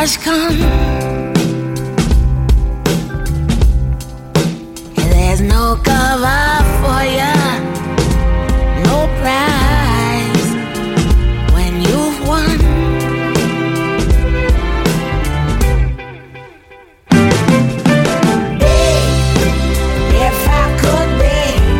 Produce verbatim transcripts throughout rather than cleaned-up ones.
has come. There's no cover for you, no prize when you've won. Be, if I could be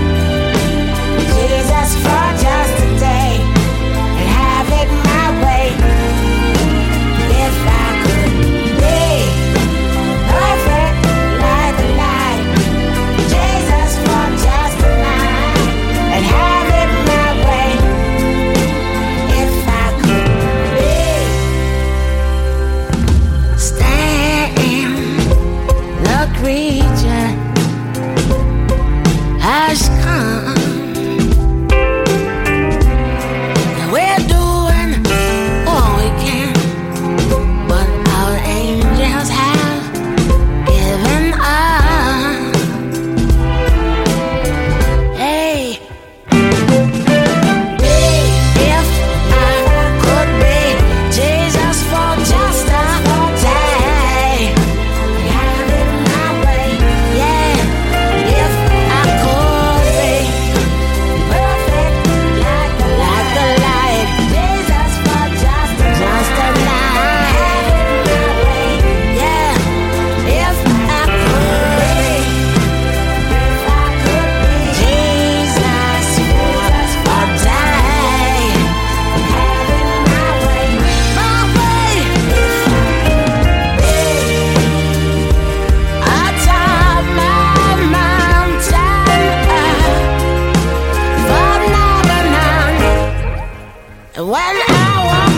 Jesus for just a day and have it my way. If I could be perfect like the light, Jesus for just a night and have it my way. If I could be stand, the creature has come. And we're doing all we can, but our angels have given up. Hey, if I could be Jesus for just a day, have it my way. Yeah, if I could be perfect like the like the light, Jesus for just a just a night, have it my way. Yeah, if I could be, if I could be Jesus for a day, have it my way, my way. If I could be atop my mountain for Lebanon, when I walk